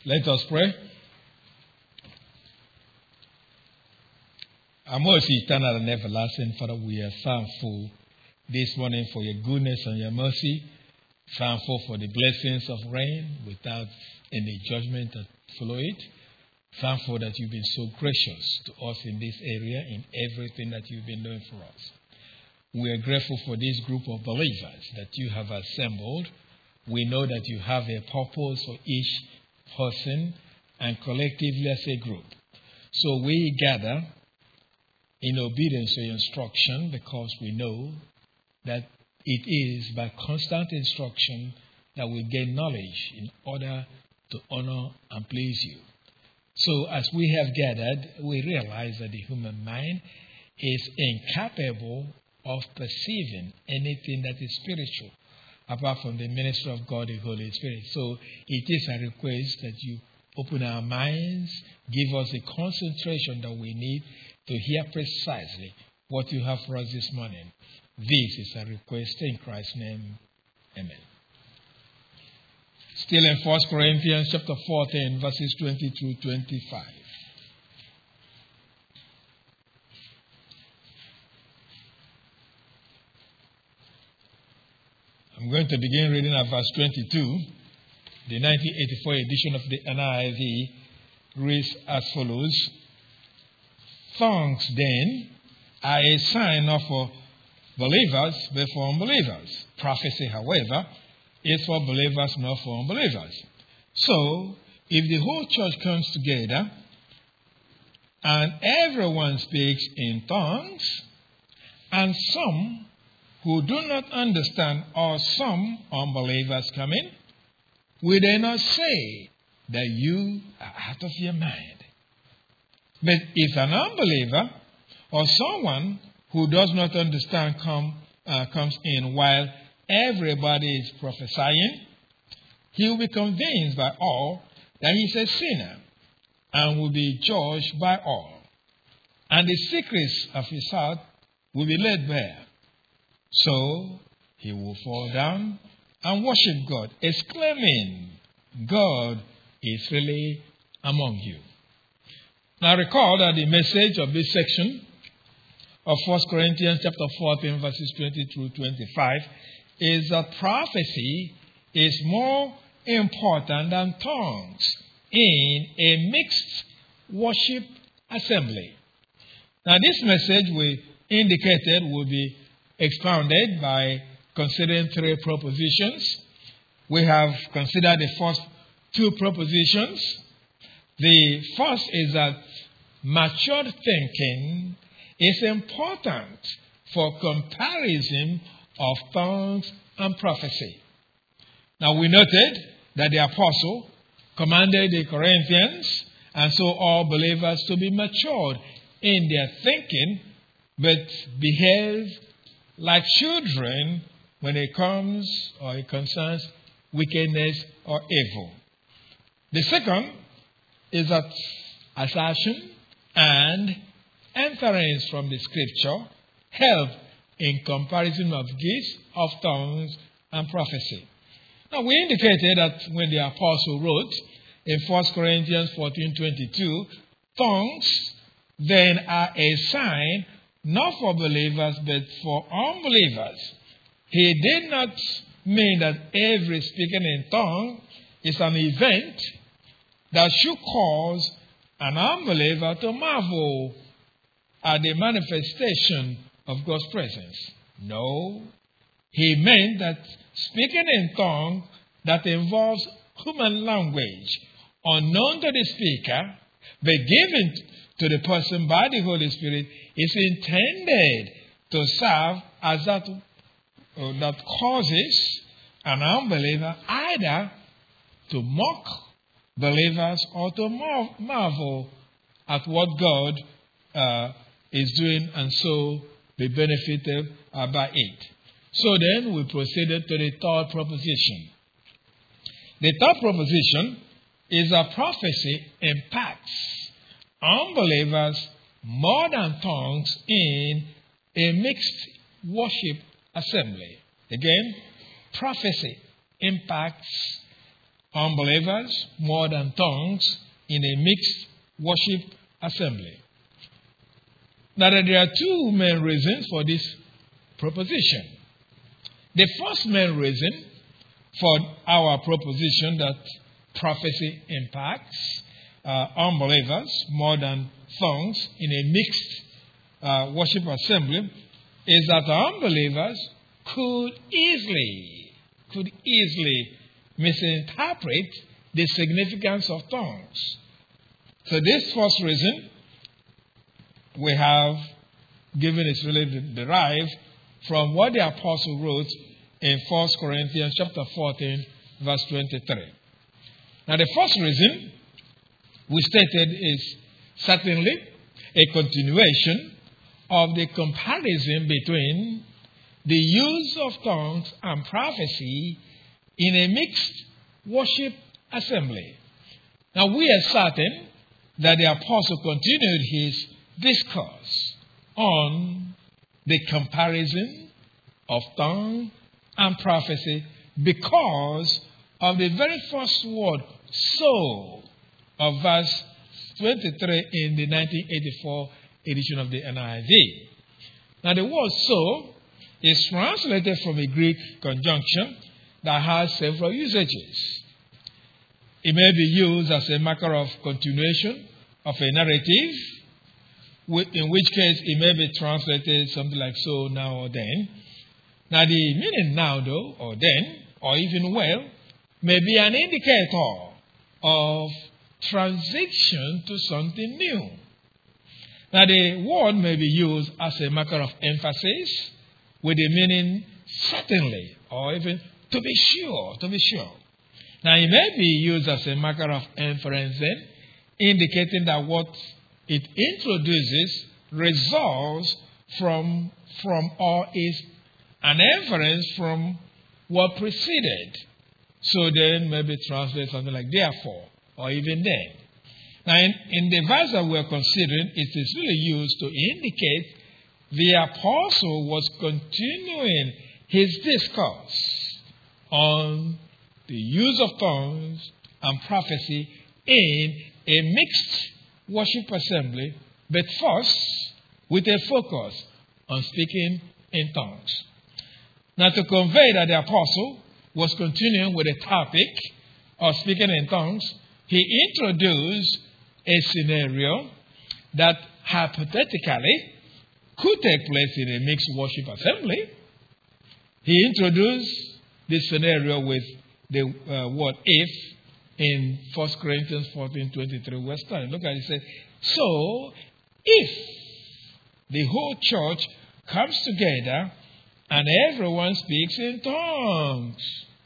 Let us pray. Our most eternal and everlasting Father, we are thankful this morning for your goodness and your mercy. Thankful for the blessings of rain without any judgment that follow it. Thankful that you've been so gracious to us in this area, in everything that you've been doing for us. We are grateful for this group of believers that you have assembled. We know that you have a purpose for each person and collectively as a group. So we gather in obedience to your instruction because we know that it is by constant instruction that we gain knowledge in order to honor and please you. So as we have gathered, we realize that the human mind is incapable of perceiving anything that is spiritual apart from the ministry of God, the Holy Spirit. So it is a request that you open our minds, give us the concentration that we need to hear precisely what you have for us this morning. This is a request in Christ's name. Amen. Still in 1 Corinthians chapter 14, verses 20 through 25. I'm going to begin reading at verse 22. The 1984 edition of the NIV reads as follows. Tongues, then, are a sign not for believers, but for unbelievers. Prophecy, however, is for believers, not for unbelievers. So, if the whole church comes together and everyone speaks in tongues, and some who do not understand or some unbelievers come in, will they not say that you are out of your mind? But if an unbeliever or someone who does not understand comes in while everybody is prophesying, he will be convinced by all that he is a sinner and will be judged by all. And the secrets of his heart will be laid bare. So he will fall down and worship God, exclaiming, God is really among you. Now recall that the message of this section of 1 Corinthians chapter 14, verses 20 through 25 is that prophecy is more important than tongues in a mixed worship assembly. Now this message we indicated will be expounded by considering three propositions. We have considered the first two propositions. The first is that mature thinking is important for comparison of tongues and prophecy. Now we noted that the apostle commanded the Corinthians and so all believers to be matured in their thinking, but behave like children when it comes or it concerns wickedness or evil. The second is that assertion and inference from the scripture help in comparison of gifts of tongues and prophecy. Now we indicated that when the apostle wrote in 1 Corinthians 14:22, tongues then are a sign not for believers but for unbelievers. He did not mean that every speaking in tongue is an event that should cause an unbeliever to marvel at the manifestation of God's presence. No, he meant that speaking in tongue that involves human language, unknown to the speaker, but given to the person by the Holy Spirit, is intended to serve as that causes an unbeliever either to mock believers or to marvel at what God is doing and so be benefited by it. So then we proceeded to the third proposition. The third proposition is that prophecy impacts unbelievers more than tongues in a mixed worship assembly. Again, prophecy impacts unbelievers more than tongues in a mixed worship assembly. Now, there are two main reasons for this proposition. The first main reason for our proposition that prophecy impacts unbelievers more than tongues in a mixed worship assembly is that unbelievers could easily misinterpret the significance of tongues. So this first reason we have given is really derived from what the apostle wrote in 1 Corinthians chapter 14, verse 23. Now the first reason we stated is certainly a continuation of the comparison between the use of tongues and prophecy in a mixed worship assembly. Now we are certain that the apostle continued his discourse on the comparison of tongue and prophecy because of the very first word, so, of verse 23 in the 1984 edition of the NIV. Now the word so is translated from a Greek conjunction that has several usages. It may be used as a marker of continuation of a narrative, in which case it may be translated something like so, now, or then. Now the meaning now, though, or then, or even well, may be an indicator of transition to something new. Now the word may be used as a marker of emphasis with the meaning certainly, or even to be sure. Now it may be used as a marker of inference then, indicating that what it introduces results from or is an inference from what preceded. So then maybe translate something like therefore, or even then. Now in the verse that we are considering, it is really used to indicate the apostle was continuing his discourse on the use of tongues and prophecy in a mixed worship assembly, but first with a focus on speaking in tongues. Now, to convey that the apostle was continuing with the topic of speaking in tongues, he introduced a scenario that hypothetically could take place in a mixed worship assembly. He introduced this scenario with the word if in 1 Corinthians 14:23. We're starting. Look at it. He said, so if the whole church comes together and everyone speaks in tongues.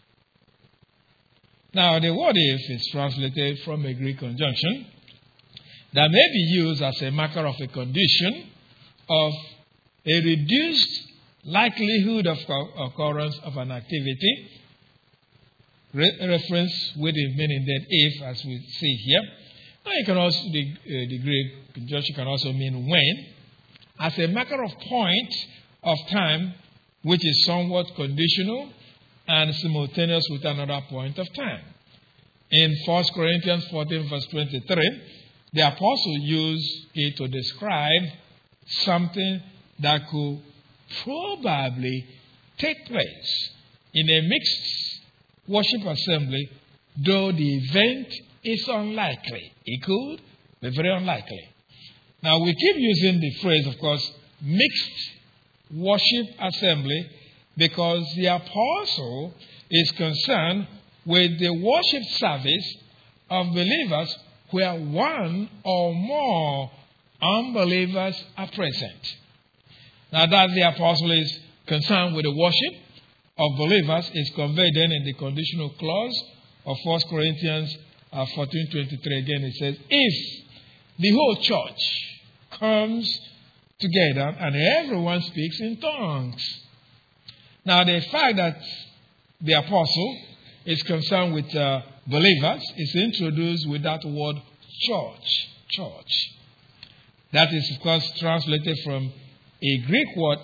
Now, the word if is translated from a Greek conjunction that may be used as a marker of a condition of a reduced likelihood of occurrence of an activity. Reference with the meaning that if, as we see here. Now, it can also, the Greek conjunction can also mean when, as a marker of point of time, which is somewhat conditional and simultaneous with another point of time. In 1 Corinthians 14, verse 23, the apostle used it to describe something that could probably take place in a mixed worship assembly, though the event is unlikely. It could be very unlikely. Now, we keep using the phrase, of course, mixed worship assembly, because the apostle is concerned with the worship service of believers where one or more unbelievers are present. Now that the apostle is concerned with the worship of believers is conveyed then in the conditional clause of 1 Corinthians 14:23. Again, it says, if the whole church comes together and everyone speaks in tongues. Now, the fact that the apostle is concerned with believers is introduced with that word church. That is, of course, translated from a Greek word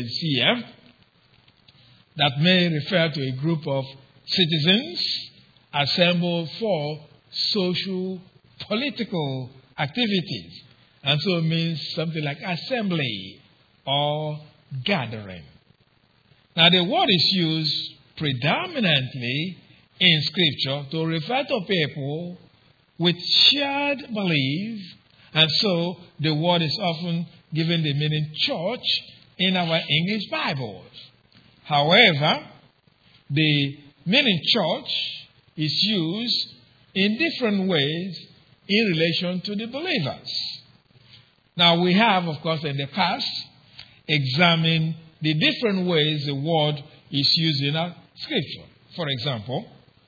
ecclesia that may refer to a group of citizens assemble for social, political activities. And so it means something like assembly or gathering. Now, the word is used predominantly in Scripture to refer to people with shared belief, and so the word is often given the meaning church in our English Bibles. However, the meaning church is used in different ways in relation to the believers. Now, we have, of course, in the past, examined the different ways the word is used in our Scripture. For example,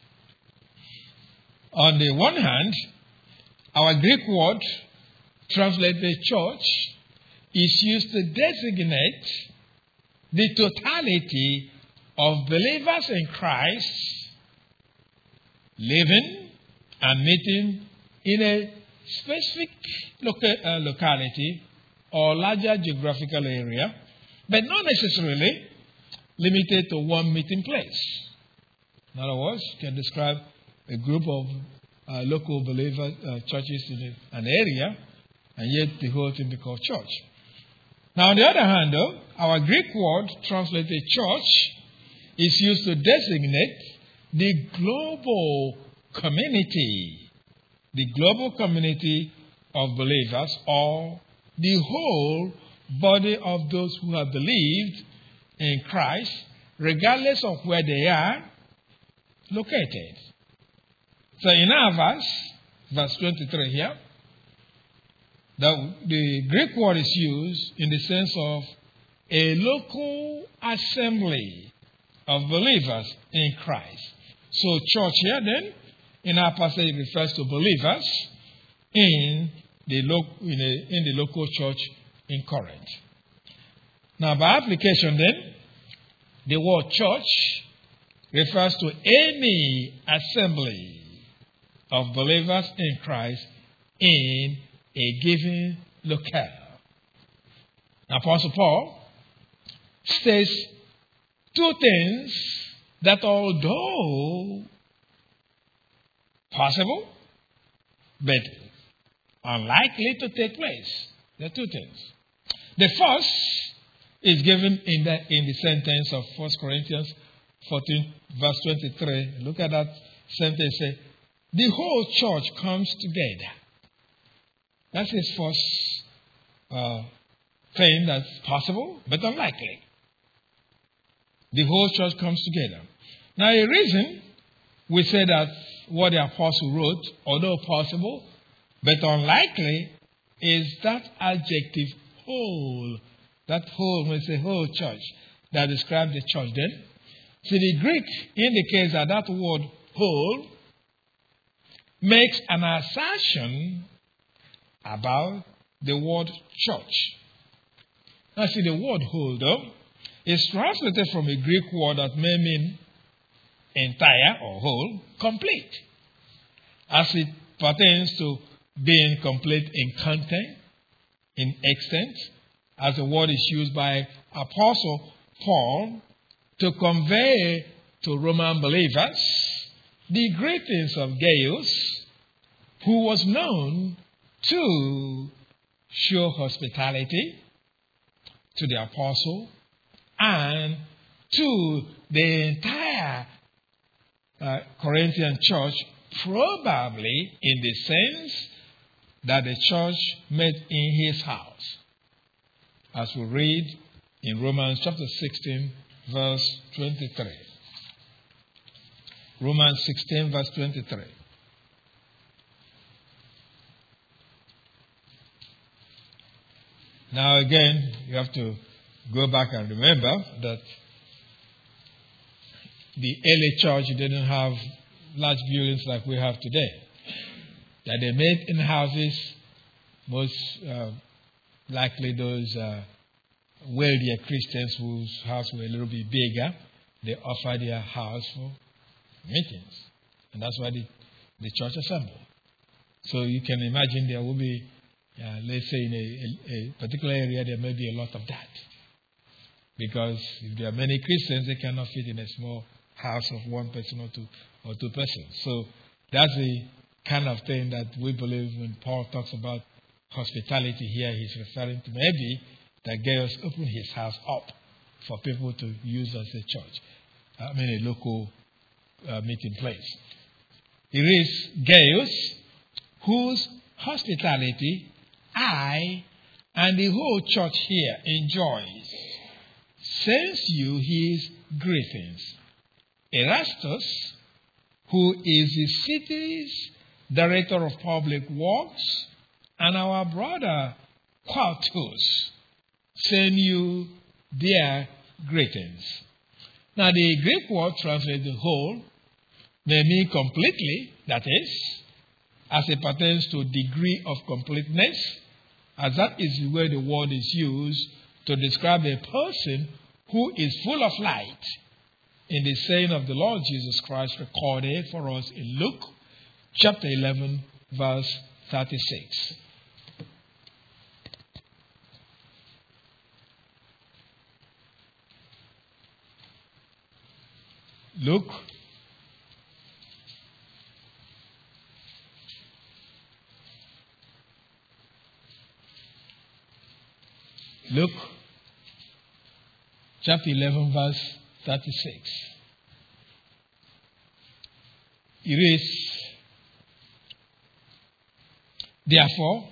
on the one hand, our Greek word translated church is used to designate the totality of believers in Christ living and meeting in a specific locality or larger geographical area, but not necessarily limited to one meeting place. In other words, you can describe a group of local believer churches in an area, and yet the whole thing be called church. Now, on the other hand, though, our Greek word translated church is used to designate the global community of believers, or the whole body of those who have believed in Christ, regardless of where they are located. So in our verse 23 here, the Greek word is used in the sense of a local assembly of believers in Christ. So church here then, in our passage, refers to believers in the local church in Corinth. Now, by application then, the word church refers to any assembly of believers in Christ in a given locale. Apostle Paul states two things that, although possible, but unlikely to take place. There are two things. The first is given in the sentence of 1 Corinthians 14, verse 23. Look at that sentence. Say, the whole church comes together. That's his first thing that's possible, but unlikely. The whole church comes together. Now, a reason we say that what the apostle wrote, although possible, but unlikely, is that adjective whole. That whole, when we say whole church, that describes the church then. See, the Greek indicates that that word whole makes an assertion about the word church. Now, see, the word whole, though, is translated from a Greek word that may mean entire or whole, complete, as it pertains to being complete in content, in extent, as the word is used by Apostle Paul to convey to Roman believers the greetings of Gaius, who was known to show hospitality to the apostle and to the entire Corinthian church, probably in the sense that the church met in his house, as we read in Romans chapter 16, verse 23. Romans 16, verse 23. Now again, you have to go back and remember that the early church didn't have large buildings like we have today. That they met in houses, most likely those wealthier Christians whose house were a little bit bigger, they offered their house for meetings. And that's why the church assembled. So you can imagine there will be, let's say in a particular area, there may be a lot of that. Because if there are many Christians, they cannot fit in a small house of one person or two persons. So that's the kind of thing that we believe when Paul talks about hospitality here. He's referring to maybe that Gaius opened his house up for people to use as a church. A local meeting place. It is Gaius whose hospitality I and the whole church here enjoys. Sends you his greetings. Erastus, who is the city's director of public works, and our brother Quartus send you their greetings. Now, the Greek word translated whole may mean completely, that is, as it pertains to degree of completeness, as that is the way the word is used to describe a person who is full of light in the saying of the Lord Jesus Christ recorded for us in Luke chapter 11, verse 36. Luke chapter 11, verse 36. It is, therefore,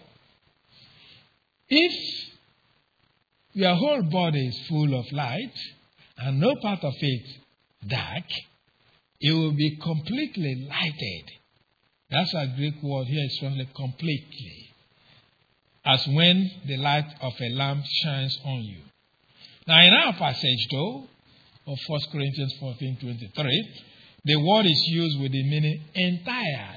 if your whole body is full of light and no part of it dark, it will be completely lighted. That's a Greek word here, is translated completely. As when the light of a lamp shines on you. Now, in our passage, though, of 1 Corinthians 14:23, the word is used with the meaning entire.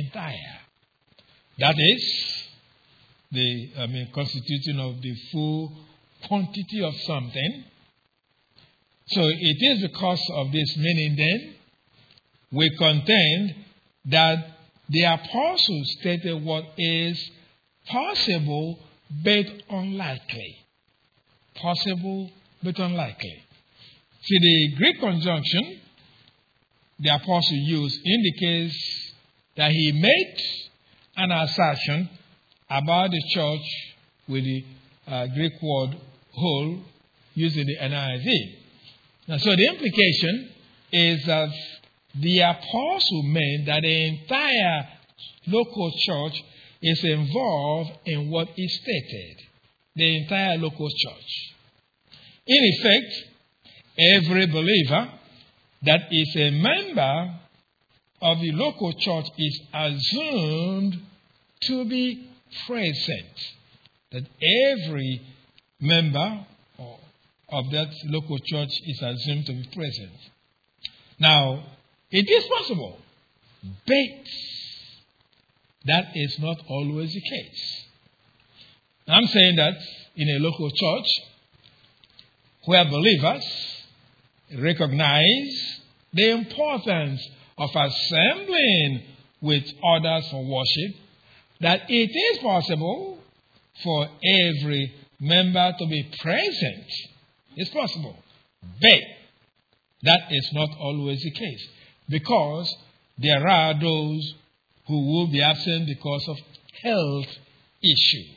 That is, the constituting of the full quantity of something. So it is because of this meaning then, we contend that the apostle stated what is possible but unlikely. Possible but unlikely. See, the Greek conjunction the apostle used indicates that he made an assertion about the church with the Greek word whole using the NIV. And so the implication is that the apostle meant that the entire local church is involved in what he stated. The entire local church. In effect, every believer that is a member of the local church is assumed to be present. That every member of that local church is assumed to be present. Now, it is possible, but that is not always the case. I'm saying that in a local church where believers recognize the importance of assembling with others for worship, that it is possible for every member to be present. It's possible. But that is not always the case, because there are those who will be absent because of health issue.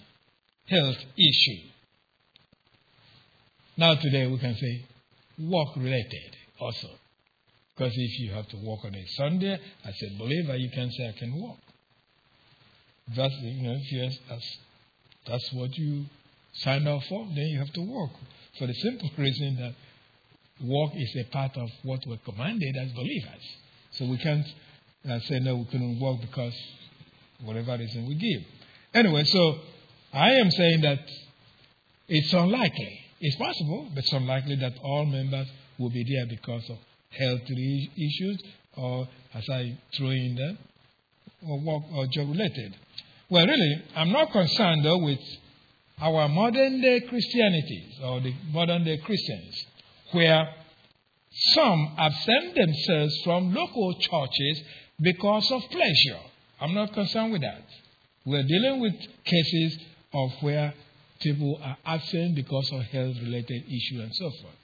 Now today we can say work-related also. Because if you have to work on a Sunday, as a believer, you can say, I can work. That's what you signed up for, then you have to work. For the simple reason that work is a part of what we're commanded as believers. So we can't say, no, we couldn't work because whatever reason we give. Anyway, so I am saying that it's unlikely. It's possible, but it's unlikely that all members will be there because of health issues, or as I throw in there, or work or job related. Well, really, I'm not concerned though with our modern day Christianity or the modern day Christians, where some absent themselves from local churches because of pleasure. I'm not concerned with that. We're dealing with cases of where people are absent because of health related issues and so forth.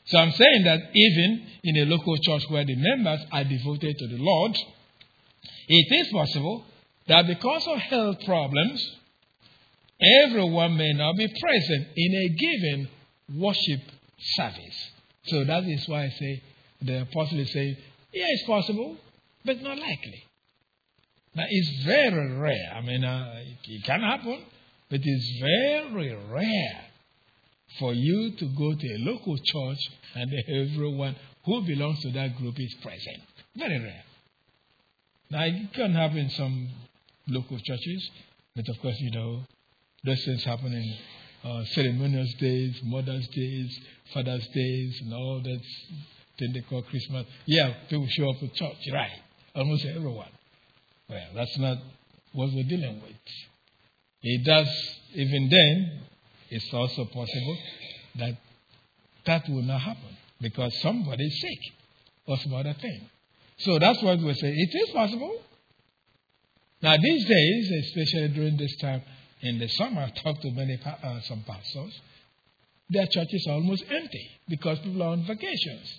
So I'm saying that even in a local church where the members are devoted to the Lord, it is possible that because of health problems, everyone may not be present in a given worship service. So that is why I say, the apostle is saying, yeah, it's possible, but not likely. Now, it's very rare. I mean, it can happen, but it's very rare for you to go to a local church and everyone who belongs to that group is present. Very rare. Now, it can happen in some local churches, but of course, those things happen in ceremonial days, Mother's Days, Father's Days, and all that thing they call Christmas. Yeah, people show up to church, right? Almost everyone. Well, that's not what we're dealing with. It does, even then, it's also possible that that will not happen because somebody is sick or some other thing. So that's what we say. It is possible. Now, these days, especially during this time in the summer, I've talked to some pastors. Their churches are almost empty because people are on vacations.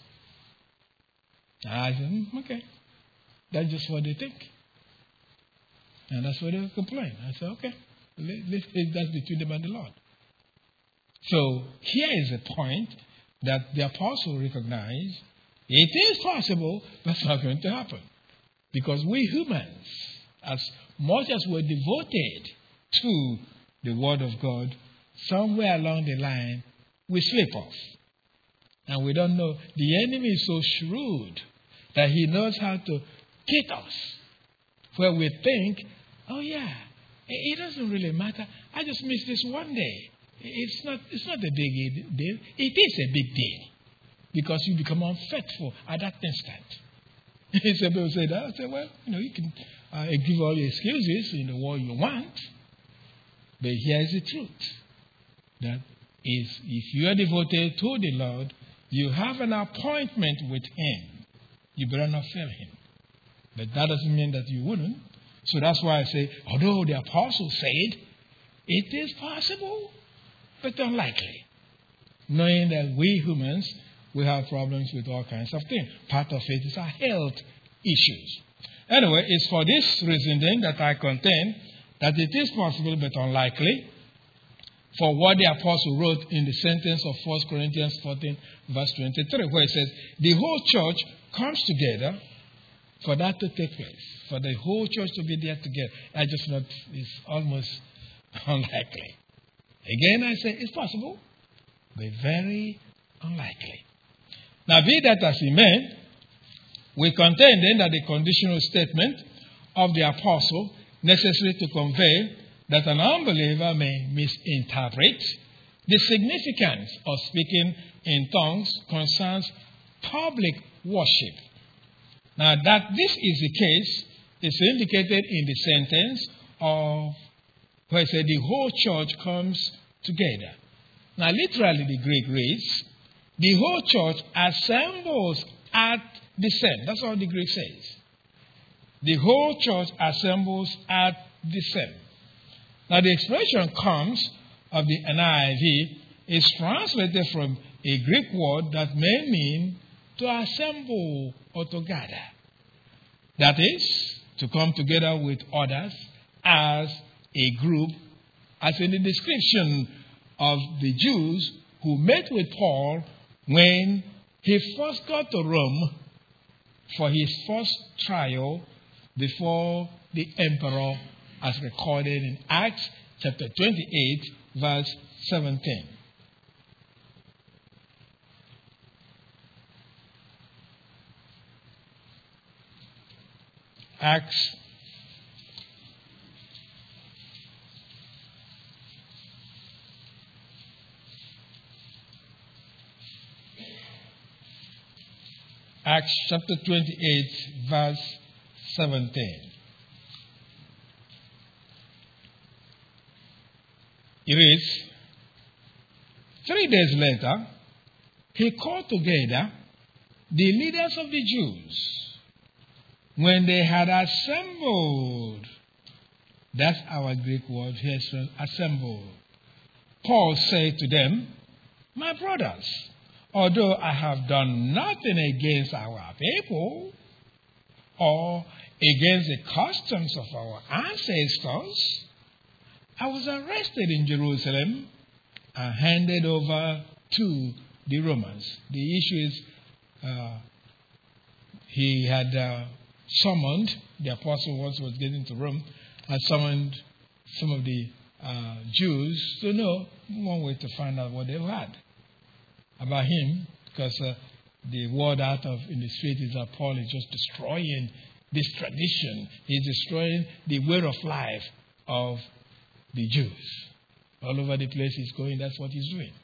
I said, okay. That's just what they think. And that's why they complain. I said, okay. That's between them and the Lord. So here is a point that the apostle recognized. It is possible, but it's not going to happen. Because we humans, as much as we're devoted to the Word of God, somewhere along the line, we slip off. And we don't know. The enemy is so shrewd that he knows how to get us. Where we think, oh yeah, it doesn't really matter. I just missed this one day. It's not a big deal. It is a big deal. Because you become unfaithful at that instant. Some people say that. I say, well, you can give all your excuses in the way you want. But here's the truth. That is, if you are devoted to the Lord, you have an appointment with Him. You better not fail Him. But that doesn't mean that you wouldn't. So that's why I say, although the apostle said, it is possible, but unlikely. Knowing that we humans, we have problems with all kinds of things. Part of it is our health issues. Anyway, it's for this reason then that I contend that it is possible but unlikely for what the apostle wrote in the sentence of 1 Corinthians 14, verse 23, where it says, the whole church comes together for that to take place, for the whole church to be there together. It's almost unlikely. Again, I say it's possible, but very unlikely. Now, be that as it may, we contend then that the conditional statement of the apostle necessary to convey that an unbeliever may misinterpret the significance of speaking in tongues concerns public worship. Now, that this is the case is indicated in the sentence of where it said the whole church comes together. Now, literally the Greek reads, the whole church assembles at the same. That's what the Greek says. The whole church assembles at the same. Now, the expression comes of the NIV is translated from a Greek word that may mean to assemble or to gather. That is, to come together with others as a group, as in the description of the Jews who met with Paul when he first got to Rome for his first trial before the emperor, as recorded in Acts chapter 28, verse 17. Acts chapter 28, verse 17. It reads, 3 days later, he called together the leaders of the Jews. When they had assembled, that's our Greek word here, assembled, Paul said to them, my brothers, although I have done nothing against our people or against the customs of our ancestors, I was arrested in Jerusalem and handed over to the Romans. The issue is he had summoned, the apostle once was getting to Rome, had summoned some of the Jews to know one way to find out what they had about him, because the word out of in the street is that Paul is just destroying this tradition. He's destroying the way of life of the Jews. All over the place he's going, that's what he's doing.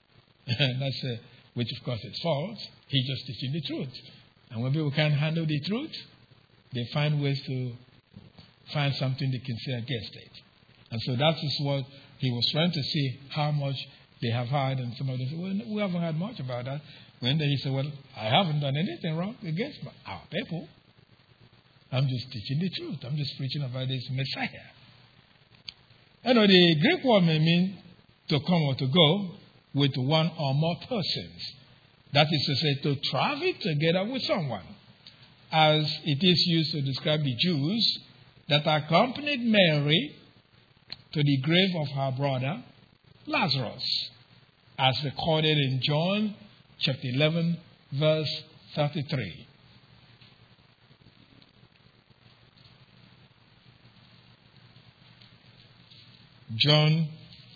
Which of course is false. He's just teaching the truth. And when people can't handle the truth, they find ways to find something they can say against it. And so that is what he was trying to see, how much they have heard. And some of them said, well, we haven't heard much about that. When then he said, well, I haven't done anything wrong against our people. I'm just teaching the truth. I'm just preaching about this Messiah. The Greek word may mean to come or to go with one or more persons. That is to say, to travel together with someone, as it is used to describe the Jews that accompanied Mary to the grave of her brother Lazarus, as recorded in John chapter 11, verse 33. John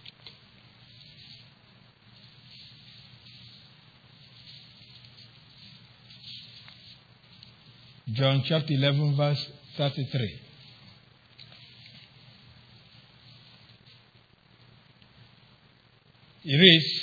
chapter 11, verse 33. It is,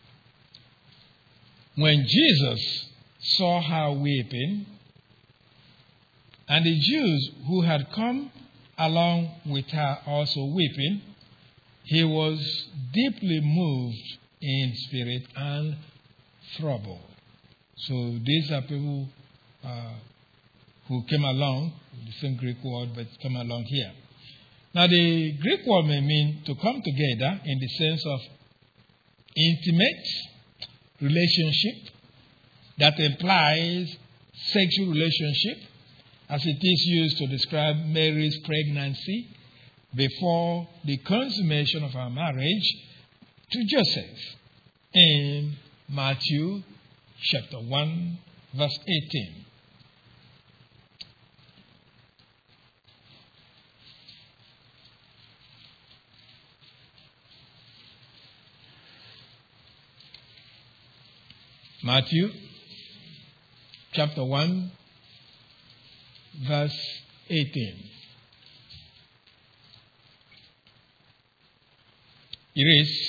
when Jesus saw her weeping, and the Jews who had come along with her also weeping, he was deeply moved in spirit and troubled. So these are people who came along, the same Greek word, but come along here. Now the Greek word may mean to come together in the sense of intimate relationship that implies sexual relationship, as it is used to describe Mary's pregnancy before the consummation of her marriage to Joseph in Matthew chapter 1, verse 18. Matthew chapter 1, verse 18. It is,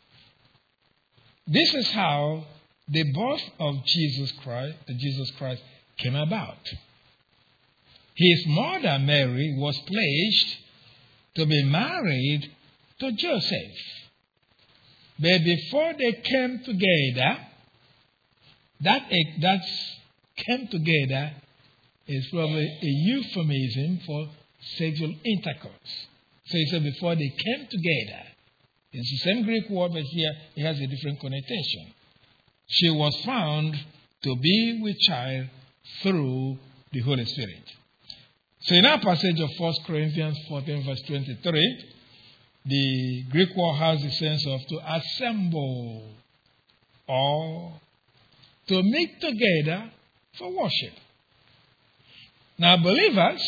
this is how the birth of Jesus Christ came about. His mother Mary was pledged to be married to Joseph. But before they came together, that came together is probably a euphemism for sexual intercourse. So he said before they came together. It's the same Greek word, but here it has a different connotation. She was found to be with child through the Holy Spirit. So in our passage of 1 Corinthians 14, verse 23, the Greek word has the sense of to assemble or to meet together for worship. Now, believers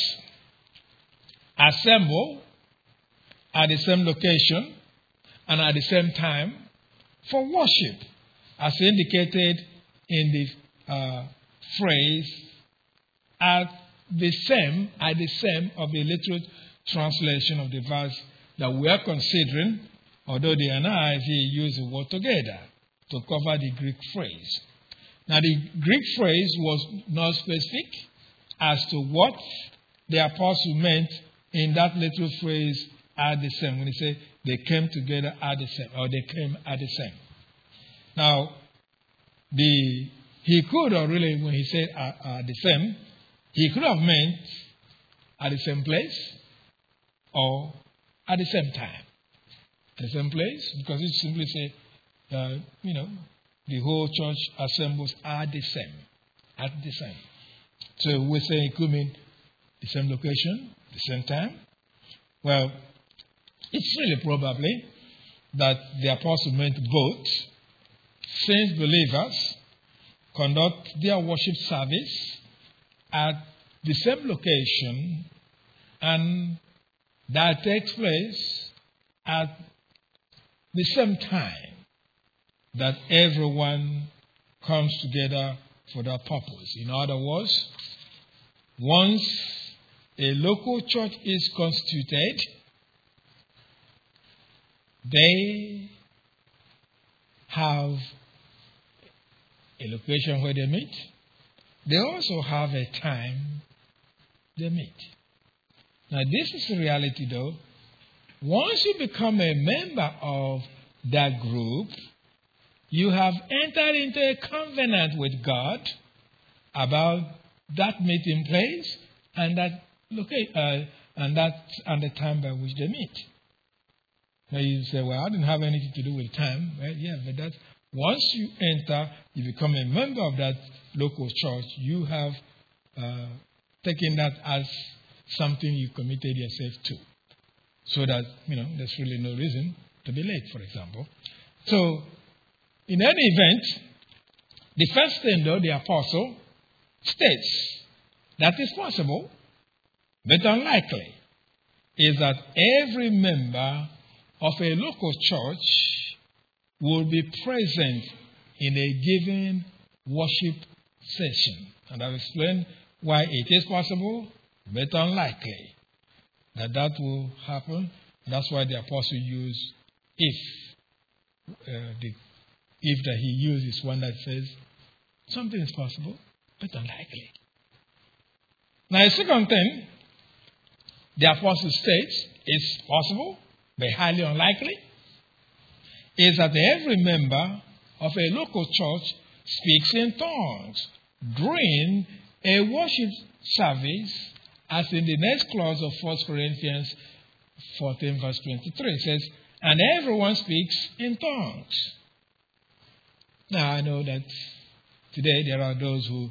assemble at the same location and at the same time for worship, as indicated in the phrase at the same of the literal translation of the verse that we are considering, although the NIV use the word together to cover the Greek phrase. Now, the Greek phrase was not specific as to what the apostle meant in that little phrase at the same. When he said they came together at the same, or they came at the same. Now, he could have really, when he said at the same, he could have meant at the same place or at the same time. At the same place, because it simply said, the whole church assembles at the same. At the same. So we say it could mean the same location, the same time. Well, it's really probably that the apostle meant both, since believers conduct their worship service at the same location, and that takes place at the same time that everyone comes together for that purpose. In other words, once a local church is constituted, they have a location where they meet. They also have a time they meet. Now, this is the reality, though. Once you become a member of that group, you have entered into a covenant with God about that meeting place and the time by which they meet. Now you say, well, I didn't have anything to do with time. Well, yeah, but that's once you enter, you become a member of that local church, you have taken that as something you committed yourself to. So that, there's really no reason to be late, for example. So, in any event, the first thing, though, the apostle states that is possible, but unlikely, is that every member of a local church will be present in a given worship session. And I've explained why it is possible, but unlikely that will happen. That's why the apostle used if. The if that he uses one that says something is possible, but unlikely. Now, the second thing the apostle states is possible, but highly unlikely, is that every member of a local church speaks in tongues during a worship service, as in the next clause of 1 Corinthians 14, verse 23. It says, and everyone speaks in tongues. Now, I know that today there are those who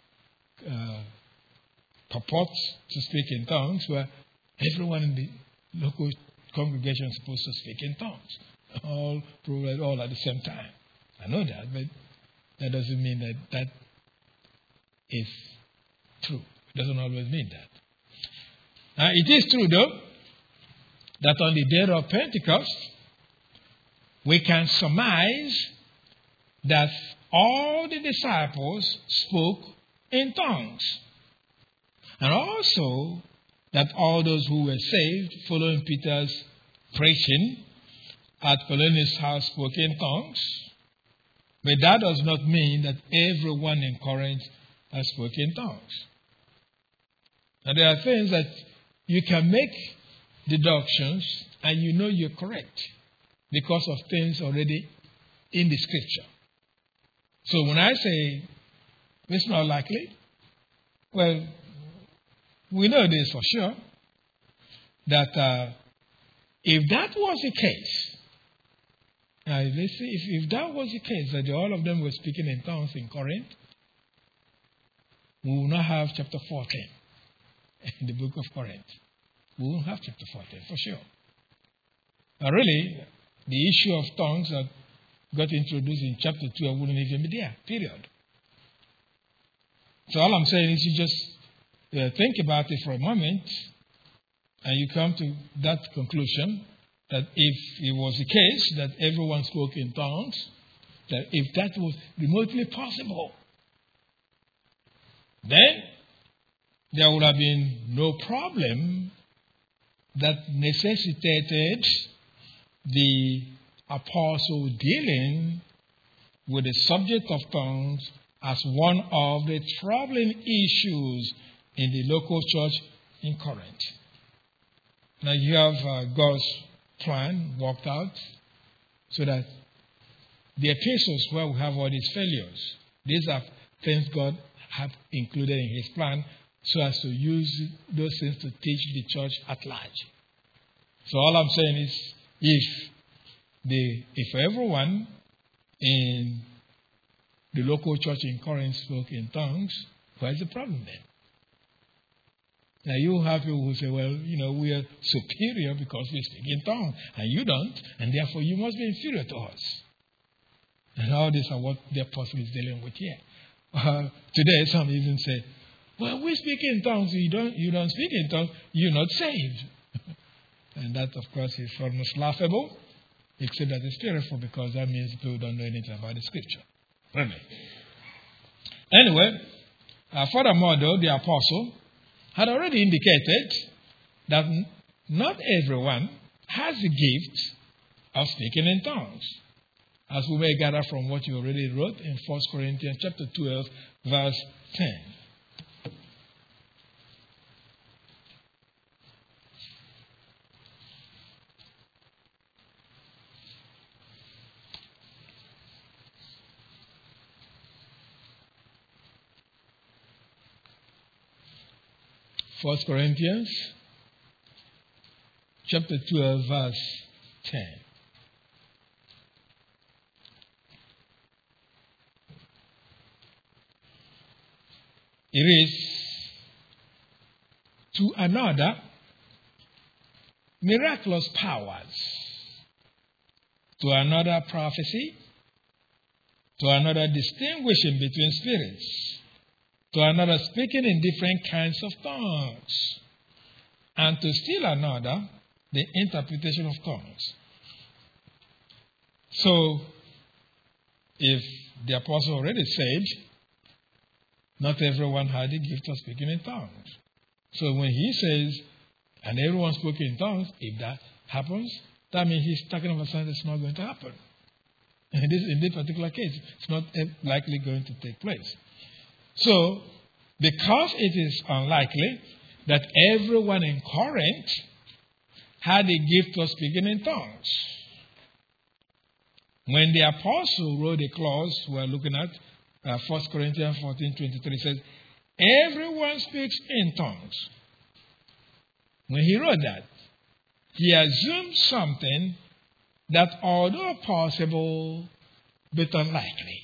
purport to speak in tongues, where everyone in the local congregation is supposed to speak in tongues, all at the same time. I know that, but that doesn't mean that is true. It doesn't always mean that. Now, it is true, though, that on the day of Pentecost, we can surmise that all the disciples spoke in tongues. And also that all those who were saved following Peter's preaching at Cornelius' house spoke in tongues. But that does not mean that everyone in Corinth has spoken in tongues. And there are things that you can make deductions and you know you're correct because of things already in the scripture. So when I say it's not likely, well, we know this for sure, that if that was the case, let's see, if that was the case, that all of them were speaking in tongues in Corinth, we will not have chapter 14 in the book of Corinth. We won't have chapter 14, for sure. But really, the issue of tongues that got introduced in chapter 2 wouldn't even be there, period. So all I'm saying is you just think about it for a moment, and you come to that conclusion that if it was the case that everyone spoke in tongues, that if that was remotely possible, then there would have been no problem that necessitated the apostle dealing with the subject of tongues as one of the troubling issues in the local church in Corinth. Now you have God's plan worked out so that the epistles where we have all these failures, these are things God have included in his plan so as to use those things to teach the church at large. So all I'm saying is if everyone in the local church in Corinth spoke in tongues, where's the problem then? Now you have people who say, well, we are superior because we speak in tongues, and you don't, and therefore you must be inferior to us. And all these are what the apostle is dealing with here. Today, some even say, well, we speak in tongues, you don't speak in tongues, you're not saved. And that, of course, is almost laughable, except that it's fearful because that means people don't know anything about the scripture. Really. Anyway, furthermore, though, the apostle had already indicated that not everyone has the gift of speaking in tongues, as we may gather from what you already wrote in 1 Corinthians chapter 12, verse 10. 1 Corinthians chapter 12, verse 10. It is to another miraculous powers, to another prophecy, to another distinguishing between spirits, to another speaking in different kinds of tongues, and to still another the interpretation of tongues. So, if the apostle already said, not everyone had the gift of speaking in tongues. So when he says, and everyone spoke in tongues, if that happens, that means he's talking about something that's not going to happen. In this particular case, it's not likely going to take place. So, because it is unlikely that everyone in Corinth had the gift of speaking in tongues, when the apostle wrote a clause we're looking at, 1 Corinthians 14:23 says, everyone speaks in tongues. When he wrote that, he assumed something that, although possible, but unlikely.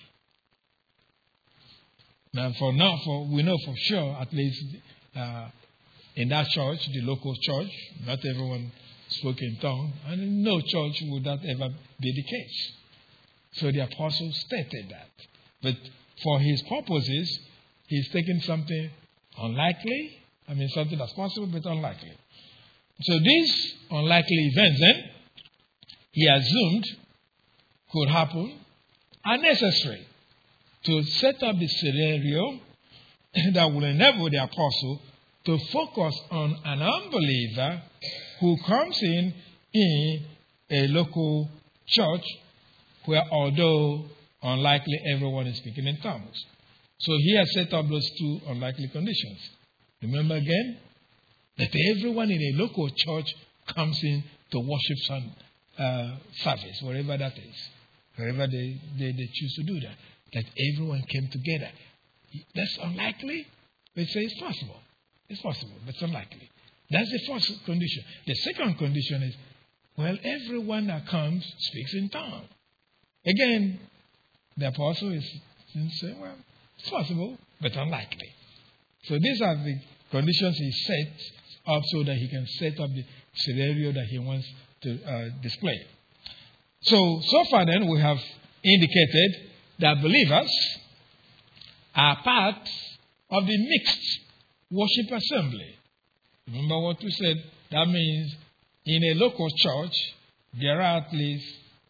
Now, we know for sure, at least in that church, the local church, not everyone spoke in tongues, and in no church would that ever be the case. So the apostle stated that. But for his purposes, he's taking something unlikely, something that's possible, but unlikely. So these unlikely events, then, he assumed could happen, are necessary to set up the scenario that will enable the apostle to focus on an unbeliever who comes in a local church where, although unlikely, everyone is speaking in tongues. So he has set up those two unlikely conditions. Remember again that everyone in a local church comes in to worship some service, wherever that is, wherever they choose to do that. That everyone came together. That's unlikely. They say it's possible. It's possible, but it's unlikely. That's the first condition. The second condition is, well, everyone that comes speaks in tongues. Again, the apostle is saying, well, it's possible, but unlikely. So these are the conditions he sets up so that he can set up the scenario that he wants to display. So far then, we have indicated that believers are part of the mixed worship assembly. Remember what we said? That means in a local church, there is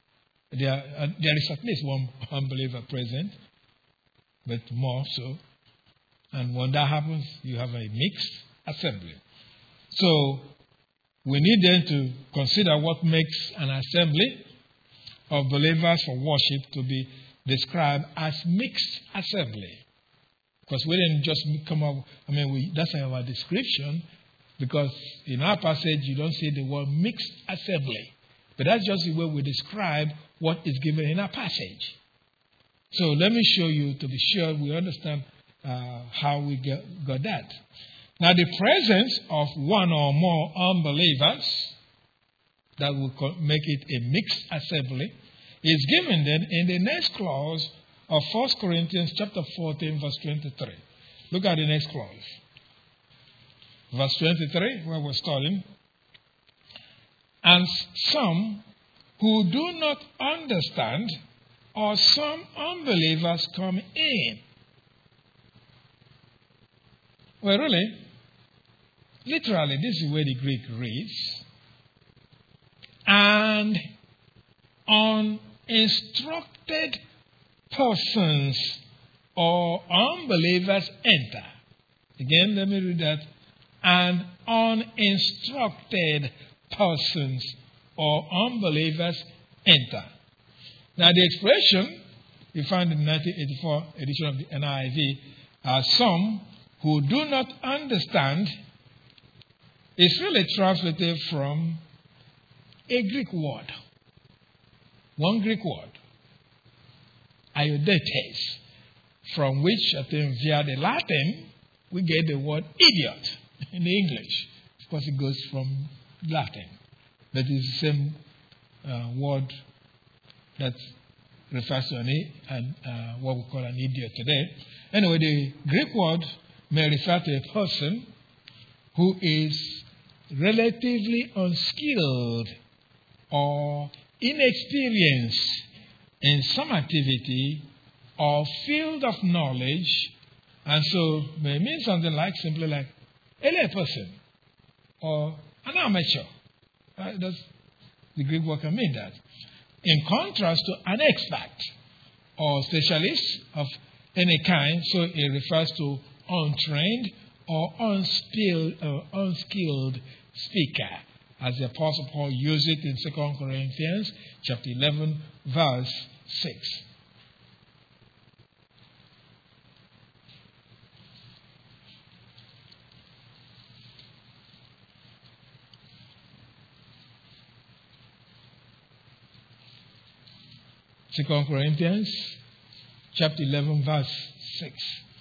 at least one unbeliever present, but more so. And when that happens, you have a mixed assembly. So we need then to consider what makes an assembly of believers for worship to be described as mixed assembly. Because we didn't just come up, that's our description, because in our passage you don't see the word mixed assembly. But that's just the way we describe what is given in our passage. So let me show you to be sure we understand how we got that. Now, the presence of one or more unbelievers that will make it a mixed assembly is given then in the next clause of 1 Corinthians chapter 14, verse 23. Look at the next clause. Verse 23, where we're studying. And some who do not understand, or some unbelievers come in. Well, really, literally, this is where the Greek reads. And uninstructed persons or unbelievers enter. Again, let me read that. And uninstructed persons or unbelievers enter. Now, the expression you find in the 1984 edition of the NIV, some who do not understand, is really translated from a Greek word. One Greek word, iodetes, from which, I think, via the Latin, we get the word idiot in the English. Of course, it goes from Latin, but it's the same word that refers to what we call an idiot today. Anyway, the Greek word may refer to a person who is relatively unskilled or inexperienced in some activity or field of knowledge, and so may mean something like simply like a lay person or an amateur. That's the Greek word can mean that. In contrast to an expert or specialist of any kind, so it refers to untrained or unskilled speaker, as the Apostle Paul used it in 2 Corinthians chapter 11, verse 6. Second Corinthians chapter 11, verse 6.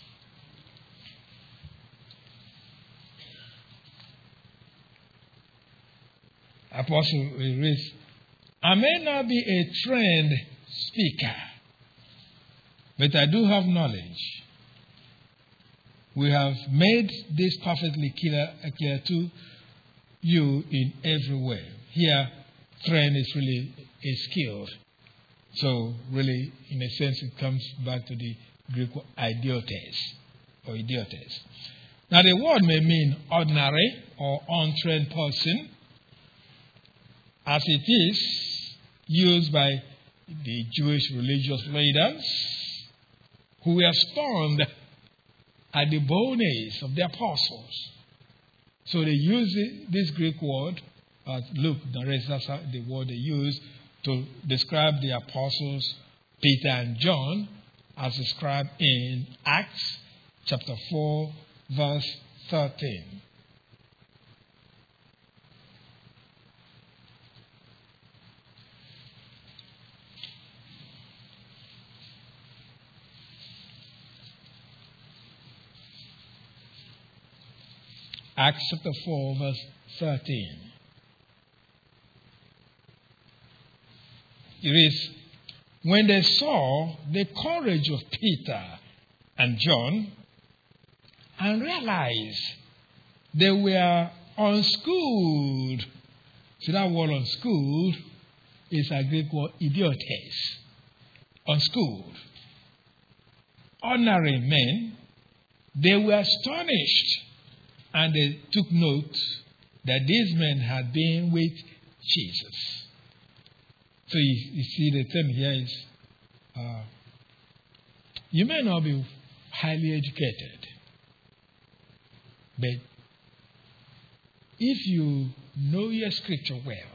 Apostle reads, I may not be a trained speaker, but I do have knowledge. We have made this perfectly clear to you in every way. Here, trained is really a skill. So, really, in a sense, it comes back to the Greek word idiotes or idiotes. Now, the word may mean ordinary or untrained person, as it is used by the Jewish religious leaders who were stunned at the boldness of the apostles. So they use this Greek word, Luke narrates that's the word they use to describe the apostles Peter and John, as described in Acts chapter 4, verse 13. Acts chapter 4, verse 13. It is, when they saw the courage of Peter and John and realized they were unschooled. See, that word unschooled is a Greek word idiotes. Unschooled. Ordinary men, they were astonished, and they took note that these men had been with Jesus. So you see, the thing here is, you may not be highly educated, but if you know your scripture well,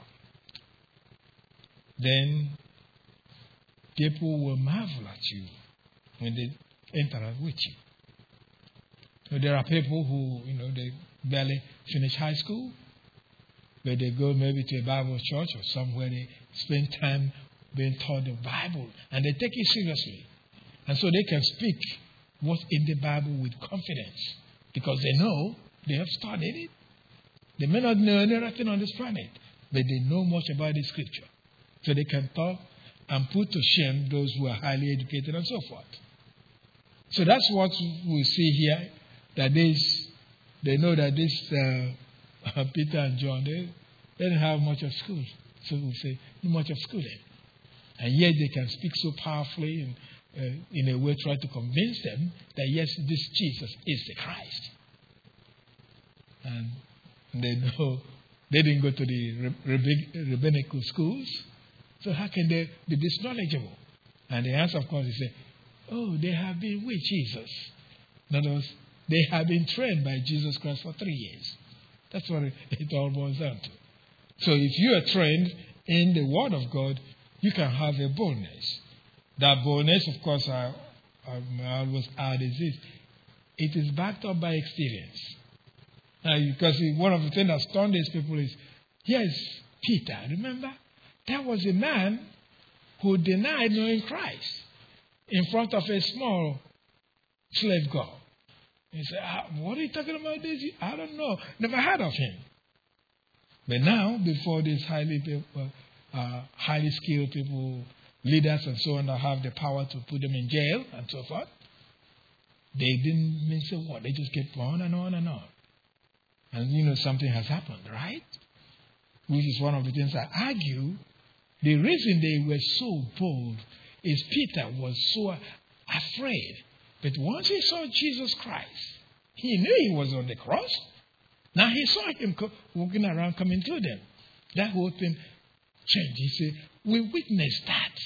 then people will marvel at you when they interact with you. So there are people who, they barely finish high school, but they go maybe to a Bible church or somewhere they spend time being taught the Bible, and they take it seriously. And so they can speak what's in the Bible with confidence because they know they have studied it. They may not know anything on this planet, but they know much about the scripture. So they can talk and put to shame those who are highly educated and so forth. So that's what we see here, that they know that this Peter and John, they didn't have much of school. So we say, not much of schooling. And yet they can speak so powerfully and in a way try to convince them that yes, this Jesus is the Christ. And they know they didn't go to the rabbinical schools, so how can they be this knowledgeable? And the answer, of course, is oh, they have been with Jesus. In other words, they have been trained by Jesus Christ for 3 years. That's what it all boils down to. So if you are trained in the Word of God, you can have a boldness. That boldness, of course, I always add is this. It is backed up by experience. Because one of the things that stunned these people is, yes, Peter, remember? That was a man who denied knowing Christ in front of a small slave girl. He said, what are you talking about this? I don't know. Never heard of him. But now, before these highly skilled people, leaders and so on, that have the power to put them in jail and so forth, they didn't miss a word. They just kept on and on and on. And something has happened, right? Which is one of the things I argue. The reason they were so bold is Peter was so afraid. But once he saw Jesus Christ, he knew he was on the cross. Now he saw him walking around coming to them. That whole thing changed. He said, we witnessed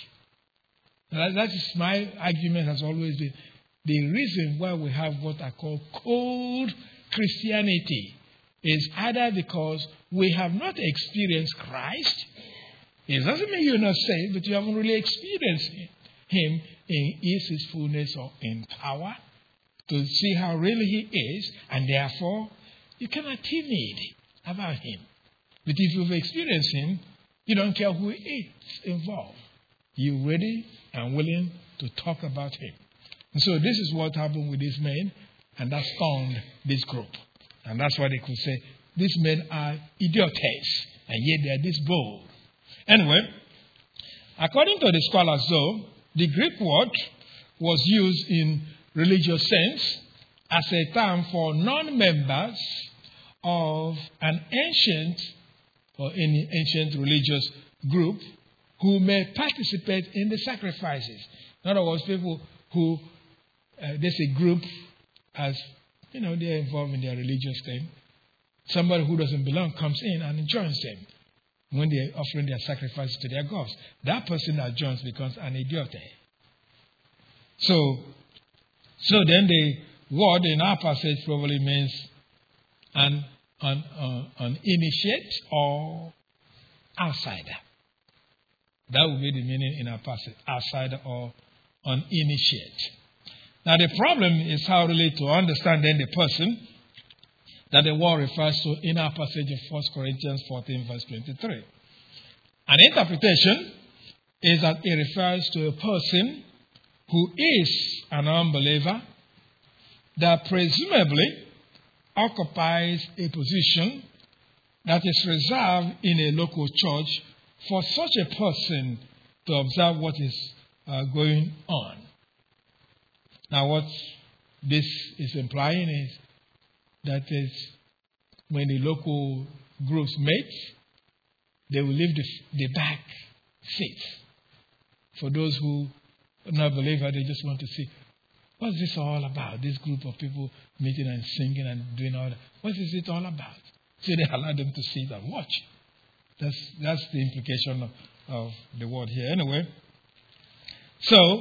that. That is my argument has always been. The reason why we have what I call cold Christianity is either because we have not experienced Christ. It doesn't mean you're not saved, but you haven't really experienced him in his fullness or in power to see how really he is, and therefore you cannot timid about him. But if you've experienced him, you don't care who is involved. You're ready and willing to talk about him. And so this is what happened with these men, and that stunned this group. And that's why they could say, these men are idiots, and yet they are this bold. Anyway, according to the scholars, though, the Greek word was used in religious sense as a term for non-members of an ancient or any ancient religious group who may participate in the sacrifices. In other words, people who, there's a group as, they're involved in their religious thing. Somebody who doesn't belong comes in and joins them when they're offering their sacrifices to their gods. That person that joins becomes an idiot. So then the word in our passage probably means an initiate or outsider. That would be the meaning in our passage, outsider or uninitiate. Now the problem is how really to understand then the person that the word refers to in our passage of 1 Corinthians 14 verse 23. An interpretation is that it refers to a person who is an unbeliever that presumably occupies a position that is reserved in a local church for such a person to observe what is going on. Now what this is implying is that is when the local groups meet, they will leave the back seats. For those who are not believers, they just want to see, what's this all about? This group of people meeting and singing and doing all that. What is it all about? So they allow them to sit and watch. That's the implication of the word here. Anyway, so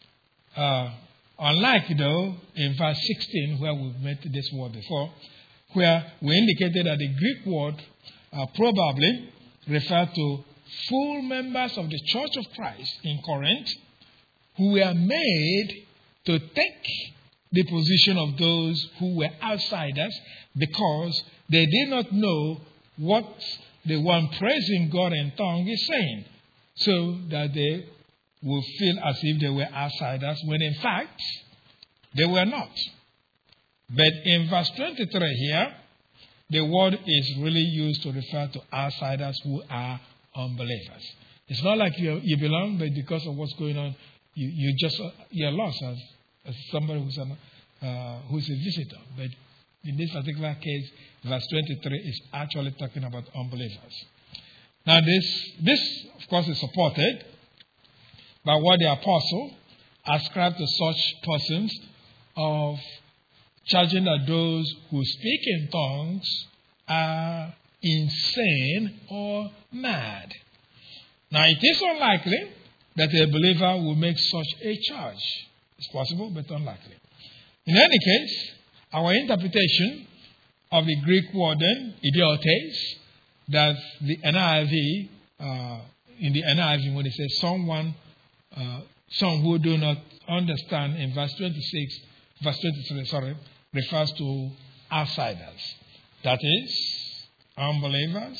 unlike though in verse 16 where we've met this word before, where we indicated that the Greek word probably referred to full members of the Church of Christ in Corinth who were made to take the position of those who were outsiders because they did not know what the one praising God in tongue is saying, so that they will feel as if they were outsiders when in fact they were not. But in verse 23 here, the word is really used to refer to outsiders who are unbelievers. It's not like you belong, but because of what's going on, you're lost as somebody who's a visitor. But in this particular case, verse 23 is actually talking about unbelievers. Now this of course is supported by what the apostle ascribed to such persons of charging that those who speak in tongues are insane or mad. Now it is unlikely that a believer will make such a charge. It's possible, but unlikely. In any case, our interpretation of the Greek word then, idiotes, that the NIV, in the NIV, when it says some who do not understand in verse 23, refers to outsiders. That is, unbelievers.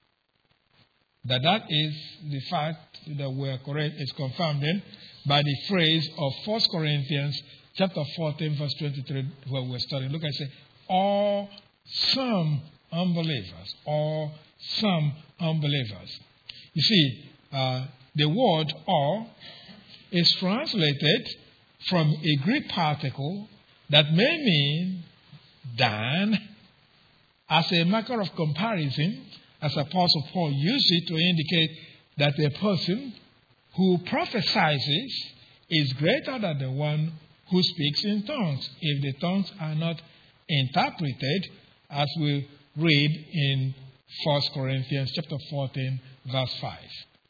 That is the fact that we are correct is confirmed then by the phrase of 1 Corinthians chapter 14, verse 23, where we're studying. Look, I say, or some unbelievers, or some unbelievers. You see, the word or is translated from a Greek particle that may mean than, as a marker of comparison, as Apostle Paul used it to indicate that a person who prophesies is greater than the one who speaks in tongues, if the tongues are not interpreted, as we read in 1 Corinthians chapter 14, verse 5.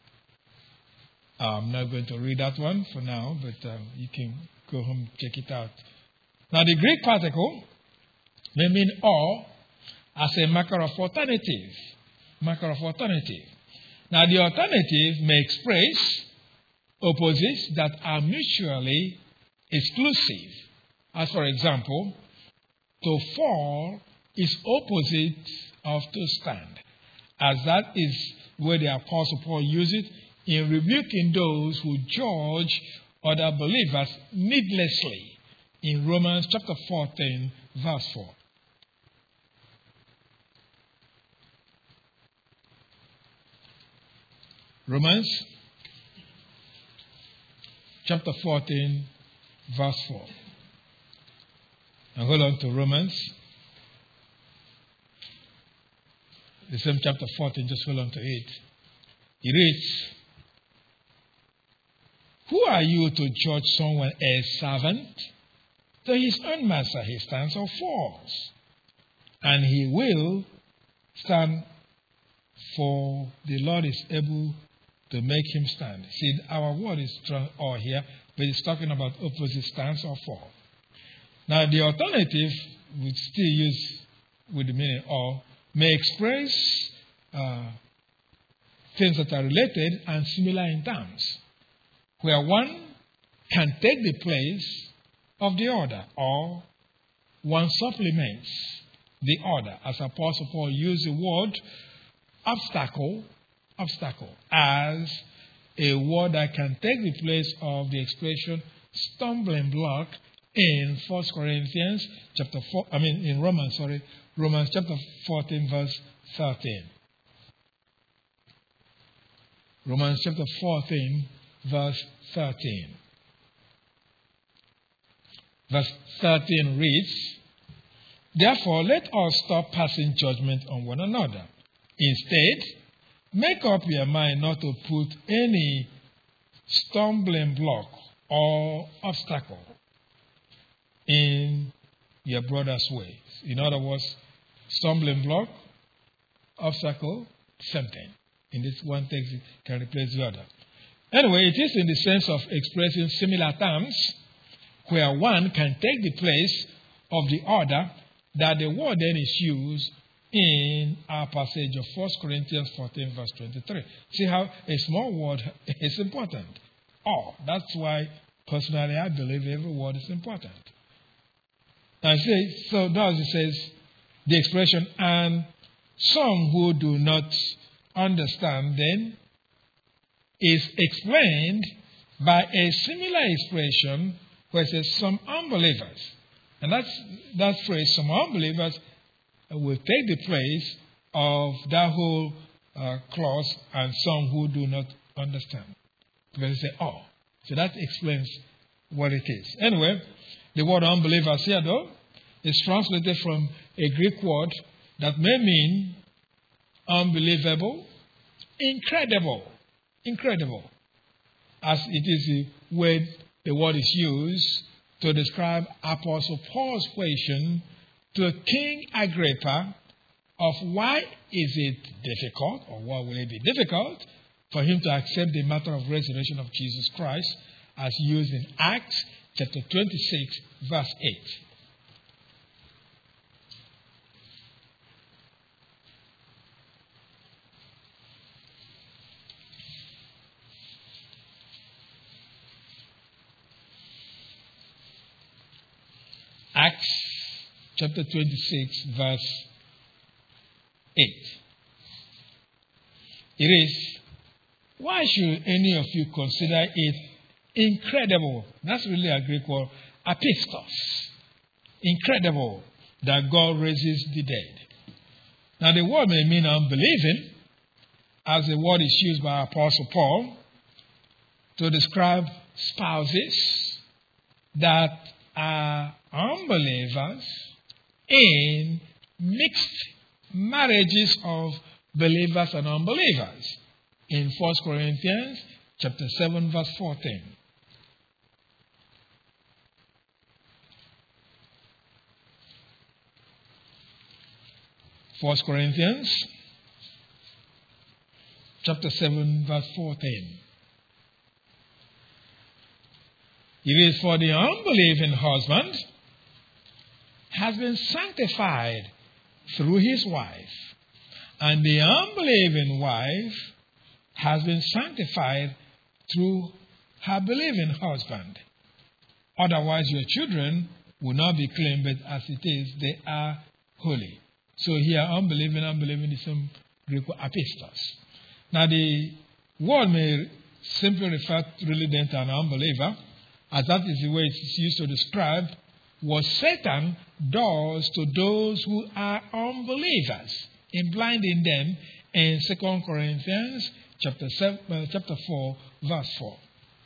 I'm not going to read that one for now, but you can go home and check it out. Now, the Greek particle may mean or as a marker of alternative. Marker of alternative. Now, the alternative may express opposites that are mutually exclusive. As for example, to fall is opposite of to stand. As that is where the Apostle Paul used it in rebuking those who judge other believers needlessly in Romans chapter 14, verse 4. Romans chapter 14, verse 4. And hold on to Romans. The same chapter 14, just hold on to it. It reads, who are you to judge someone as servant? To his own master he stands or falls. And he will stand, for the Lord is able to make him stand. See, our word is or here, but it's talking about opposite stance or fall. Now, the alternative, we still use with the meaning or, may express things that are related and similar in terms, where one can take the place of the other, or one supplements the other, as Apostle Paul used the word obstacle, as a word that can take the place of the expression stumbling block in Romans chapter 14, verse 13. Romans chapter 14, verse 13. Verse 13 reads, therefore, let us stop passing judgment on one another. Instead, make up your mind not to put any stumbling block or obstacle in your brother's way. In other words, stumbling block, obstacle, same thing. In this one text, it can replace the other. Anyway, it is in the sense of expressing similar terms where one can take the place of the other that the word then is used in our passage of 1 Corinthians 14, verse 23. See how a small word is important. Oh, that's why, personally, I believe every word is important. And so thus it says, the expression, and some who do not understand then, is explained by a similar expression where it says some unbelievers. And that phrase, some unbelievers, will take the place of that whole clause, and some who do not understand. Because they say, oh. So that explains what it is. Anyway, the word unbelievers here, though, is translated from a Greek word that may mean unbelievable, incredible, as it is the way the word is used to describe Apostle Paul's question to King Agrippa of why is it difficult, or why will it be difficult, for him to accept the matter of resurrection of Jesus Christ as used in Acts chapter 26, verse 8. Acts chapter 26, verse 8. It is, why should any of you consider it incredible? That's really a Greek word, apistos. Incredible that God raises the dead. Now the word may mean unbelieving, as the word is used by Apostle Paul to describe spouses that are unbelievers in mixed marriages of believers and unbelievers in 1 Corinthians chapter 7 verse 14. First Corinthians chapter 7 verse 14. It is for the unbelieving husband has been sanctified through his wife, and the unbelieving wife has been sanctified through her believing husband. Otherwise, your children will not be clean, but as it is, they are holy. So here, unbelieving is some Greek word, apistos. Now, the word may simply refer really then to an unbeliever, as that is the way it's used to describe what Satan does to those who are unbelievers, in blinding them in 2 Corinthians chapter 4, verse 4.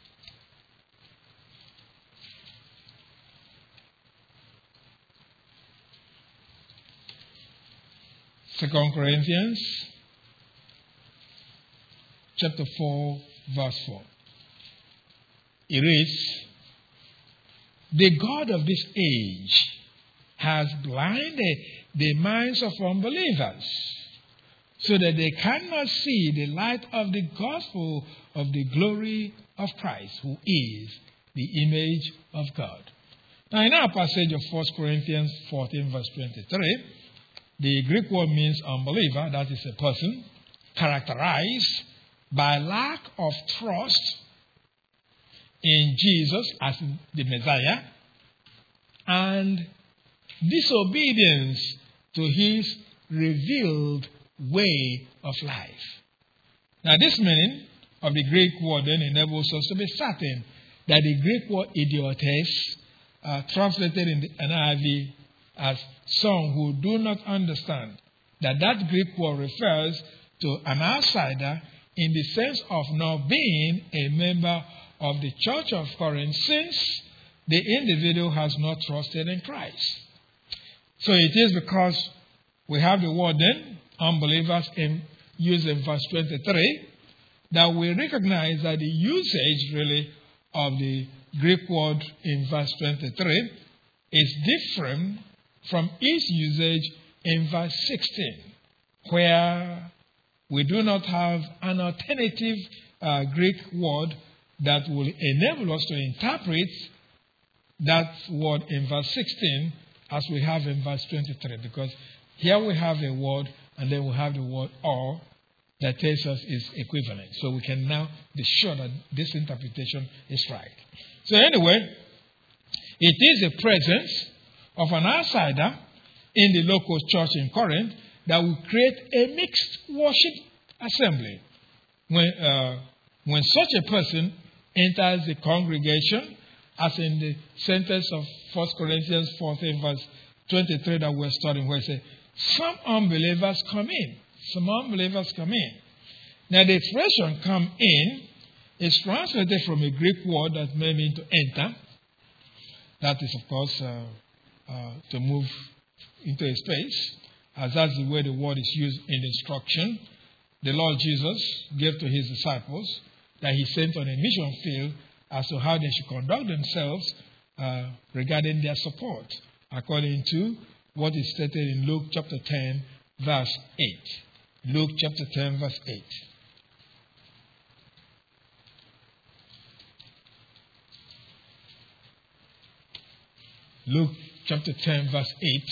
Second Corinthians chapter 4, verse 4. It reads, the God of this age has blinded the minds of unbelievers so that they cannot see the light of the gospel of the glory of Christ, who is the image of God. Now, in our passage of 1 Corinthians 14, verse 23, the Greek word means unbeliever, that is a person characterized by lack of trust in Jesus as the Messiah and disobedience to his revealed way of life. Now, this meaning of the Greek word then enables us to be certain that the Greek word idiotes, translated in the NIV as some who do not understand, that Greek word refers to an outsider in the sense of not being a member of the church of Corinth, since the individual has not trusted in Christ. So it is because we have the word then, unbelievers, used in verse 23, that we recognize that the usage really of the Greek word in verse 23 is different from its usage in verse 16, where we do not have an alternative Greek word that will enable us to interpret that word in verse 16 as we have in verse 23. Because here we have a word and then we have the word or that tells us is equivalent. So we can now be sure that this interpretation is right. So anyway, it is the presence of an outsider in the local church in Corinth that will create a mixed worship assembly. When such a person enters the congregation, as in the sentence of 1 Corinthians 14, verse 23 that we're studying, where it says, some unbelievers come in. Now the expression come in is translated from a Greek word that may mean to enter. That is, of course, to move into a space, as that's the way the word is used in the instruction the Lord Jesus gave to his disciples that he sent on a mission field as to how they should conduct themselves regarding their support, according to what is stated in Luke chapter 10, verse 8. Luke chapter 10, verse 8. Luke chapter 10, verse 8.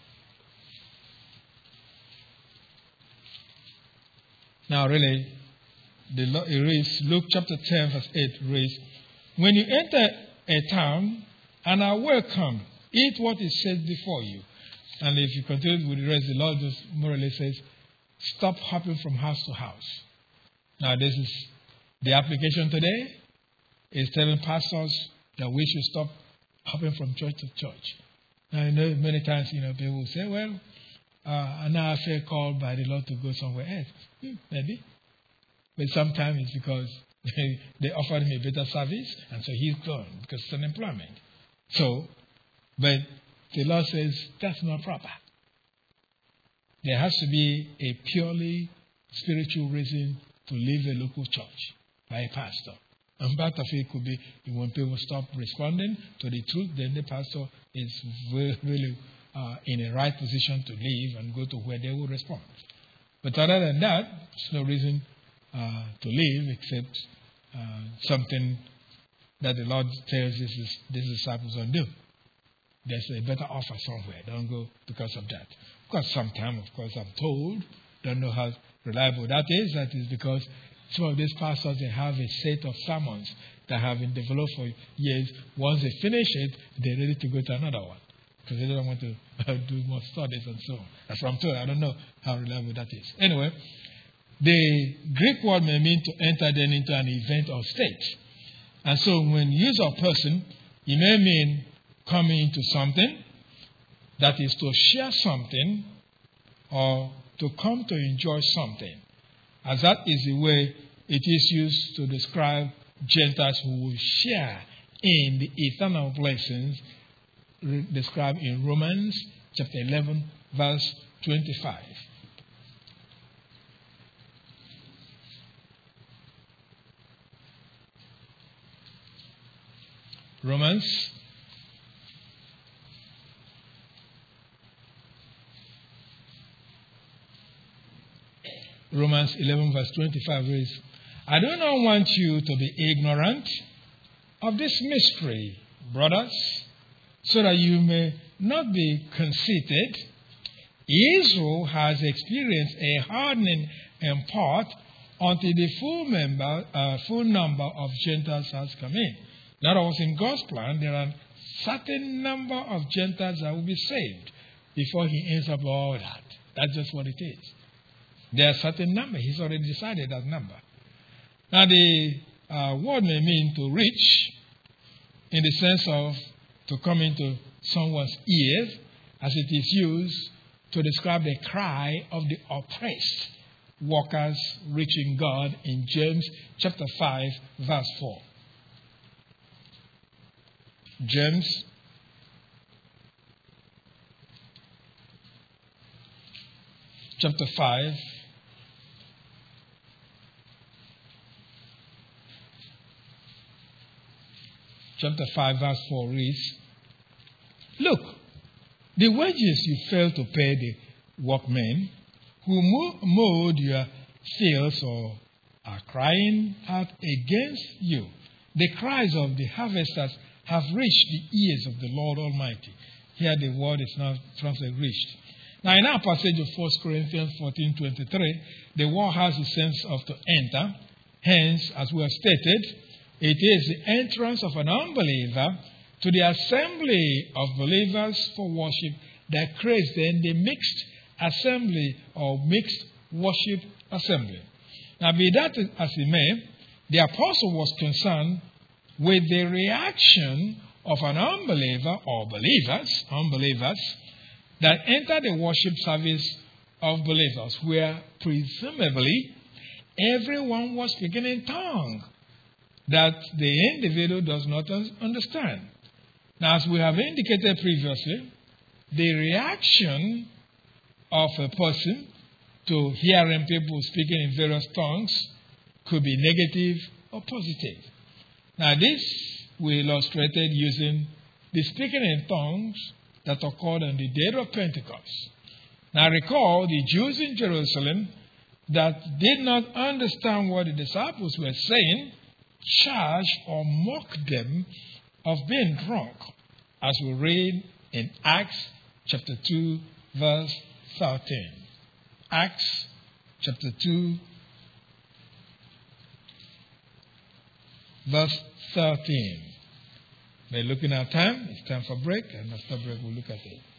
Now, really, it reads, Luke chapter 10, verse 8 reads, when you enter a town and are welcomed, eat what is set before you. And if you continue with the rest, the Lord just more or less says, stop hopping from house to house. Now, this is the application today is telling pastors that we should stop hopping from church to church. Now, I know many times, people will say, well, now I feel called by the Lord to go somewhere else. Maybe. But sometimes it's because they offered him a better service, and so he's gone because it's unemployment. So, but the Lord says that's not proper. There has to be a purely spiritual reason to leave a local church by a pastor. And part of it could be when people stop responding to the truth, then the pastor is really in a right position to leave and go to where they will respond. But other than that, there's no reason to leave except something that the Lord tells these disciples don't do. There's a better offer somewhere. Don't go because of that. Because sometimes, of course, I'm told, don't know how reliable that is. That is because some of these pastors, they have a set of sermons that have been developed for years. Once they finish it, they're ready to go to another one. Because they don't want to do more studies and so on. That's what I'm told. I don't know how reliable that is. Anyway, the Greek word may mean to enter then into an event or state. And so when you use a person, it may mean coming into something, that is to share something or to come to enjoy something. As that is the way it is used to describe Gentiles who will share in the eternal blessings described in Romans chapter 11, verse 25. Romans Romans 11 verse 25 reads, I do not want you to be ignorant of this mystery, brothers, so that you may not be conceited. Israel has experienced a hardening in part until the full number of Gentiles has come in. In other words, in God's plan, there are a certain number of Gentiles that will be saved before he ends up all that. That's just what it is. There are a certain number. He's already decided that number. Now, the word may mean to reach in the sense of to come into someone's ears, as it is used to describe the cry of the oppressed workers reaching God in James chapter 5, verse 4. James chapter 5, verse 4 reads, look, the wages you fail to pay the workmen who mowed your fields or are crying out against you. The cries of the harvesters have reached the ears of the Lord Almighty. Here the word is now translated reached. Now in our passage of 1 Corinthians 14:23, the word has the sense of to enter. Hence, as we have stated, it is the entrance of an unbeliever to the assembly of believers for worship that creates then the mixed assembly or mixed worship assembly. Now, be that as it may, the apostle was concerned with the reaction of an unbeliever or unbelievers that entered the worship service of believers, where presumably everyone was speaking in tongue that the individual does not understand. Now, as we have indicated previously, the reaction of a person to hearing people speaking in various tongues could be negative or positive. Now, this we illustrated using the speaking in tongues that occurred on the day of Pentecost. Now, recall the Jews in Jerusalem that did not understand what the disciples were saying, charged or mocked them of being drunk, as we read in Acts chapter 2, verse 13. Acts chapter 2, verse 13. We're looking at time. It's time for break, and after break we'll look at it.